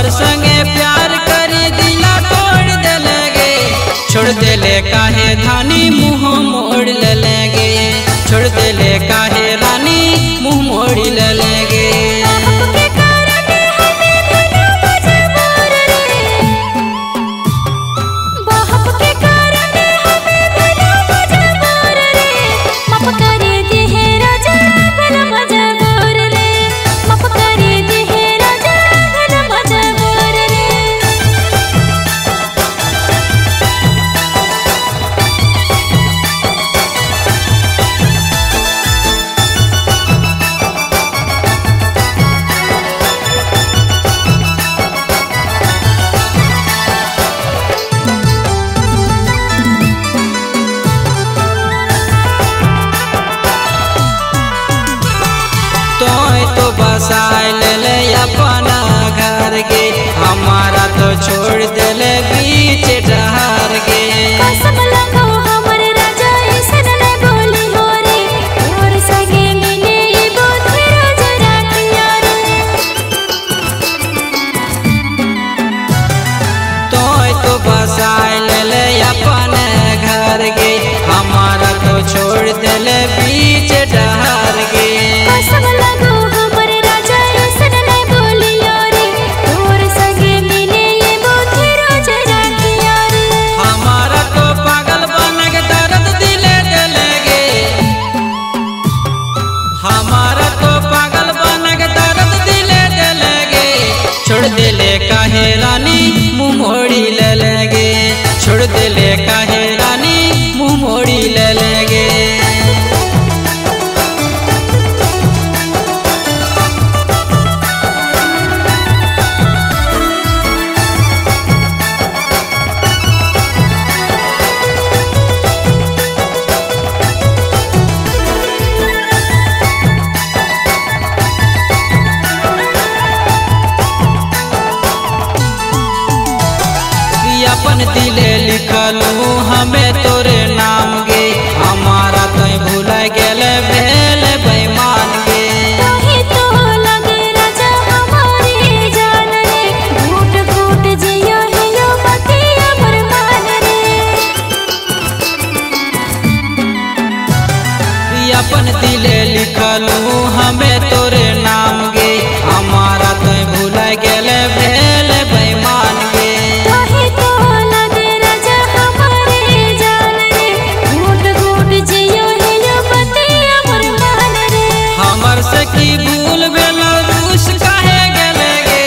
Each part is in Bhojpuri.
हमर संगे प्यार करी दिला तोड़ देले गे। छोड़ देले काहे धानी मुँह मोड़ ले गे। छोड़ देले काहे रानी मुँह मोड़ ले गे। तो बसाए ले अपना घर गे। हमारा तो छोड़ देले बीच डहार गे। कसम लगो हमर राजा ऐसन न बोली हो रे। तोर संगे मिले ये बोथे रोज रातिया रे। तो बसाए ले अपने घर गे। हमारा तो छोड़ देले बीच डहार गे। कसम लगो हमर राजा ऐसन न बोली हो रे। तोर संगे मिले ये बोथे रोज रातिया रे। हमारा तो पागल बन के दर्द दिले देले गे। हमारा तो पागल बन के दर्द दिले देले गे। छोड़ देले काहे रानी मुँह मोड़ी ले गे। छोड़ देले काहे रानी मुँह मोड़ी ले गे। अपन दिले लिखलू हमें तोरे नाम गे। हमारा तो भूल गेले भेल बेईमान गे। तोही तो लगे राजा हमारे जान रे। घूट घूट जियो हियो बतिया बरमान रे। अपन दिले लिखलू हमें तोरे नाम गे। हमारा तो भूल गेले भेल बेईमान गे। हमर से की भूल भेलो रूस काहे गेले गे।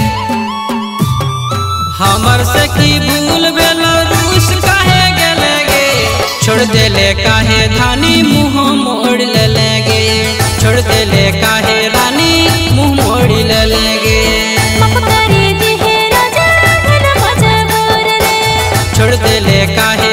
हमर से की भूल भेलो रूस काहे गेले गे। छोड़ देले काहे धानी मुँह मोड़ ले गे। छोड़ देले काहे रानी मुँह मोड़ ले गे। छोड़ देले काहे